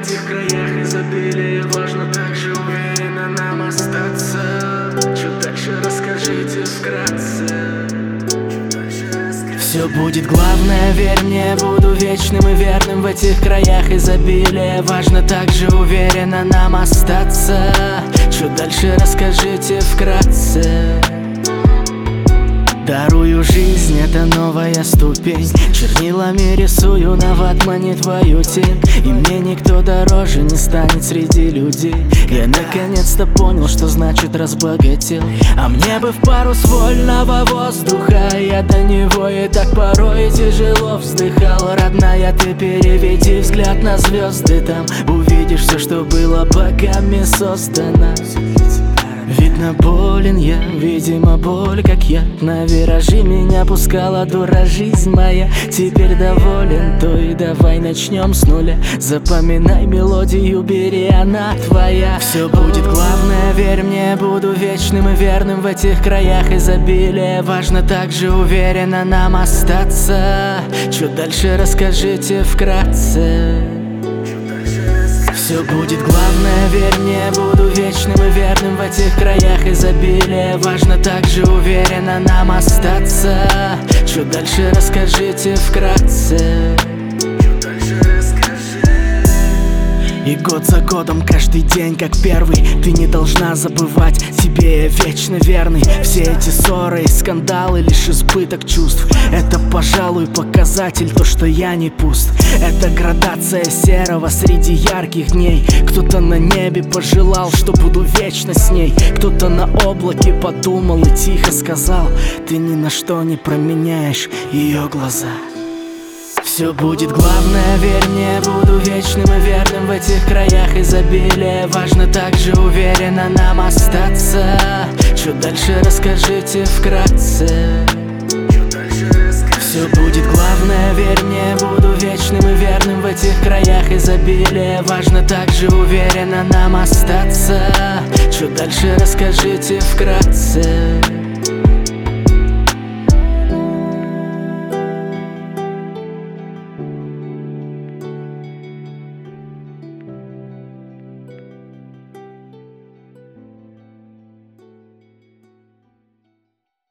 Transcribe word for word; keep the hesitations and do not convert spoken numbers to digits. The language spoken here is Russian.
этих краях изобилия. Важно также уверенно нам остаться. Чуть дальше расскажите вкратце. Все будет главное, верь мне, буду вечным и верным в этих краях изобилия. Важно также уверенно нам остаться. Чуть дальше расскажите вкратце. Дарую жизнь, это новая ступень. Чернилами рисую на ватмане твою тень. И мне никто дороже не станет среди людей. Я наконец-то понял, что значит разбогател. А мне бы в пару с вольного воздуха. Я до него и так порой тяжело вздыхал. Родная, ты переведи взгляд на звезды. Там увидишь все, что было богами создано. Видно, болен я, видимо, боль, как я. На виражи меня пускала дура жизнь моя. Теперь доволен, то и давай начнем с нуля. Запоминай мелодию, бери, она твоя. Все будет главное, верь мне, буду вечным и верным в этих краях изобилия. Важно также уверенно нам остаться. Чуть дальше расскажите вкратце. Все будет главное, верь мне, буду вечным и верным в этих краях изобилия. Важно также уверенно нам остаться. Чуть дальше расскажите вкратце. И год за годом, каждый день как первый. Ты не должна забывать, тебе я вечно верный. Все эти ссоры и скандалы лишь избыток чувств. Это, пожалуй, показатель, то, что я не пуст. Это градация серого среди ярких дней. Кто-то на небе пожелал, что буду вечно с ней. Кто-то на облаке подумал и тихо сказал: ты ни на что не променяешь ее глаза. Все будет главное, верь мне, буду вечным и верным в этих краях изобилия. Важно также уверенно нам остаться. Чуть дальше расскажите вкратце. Все будет главное, верь мне, буду вечным и верным в этих краях изобилия. Важно также уверенно нам остаться. Чуть дальше расскажите вкратце.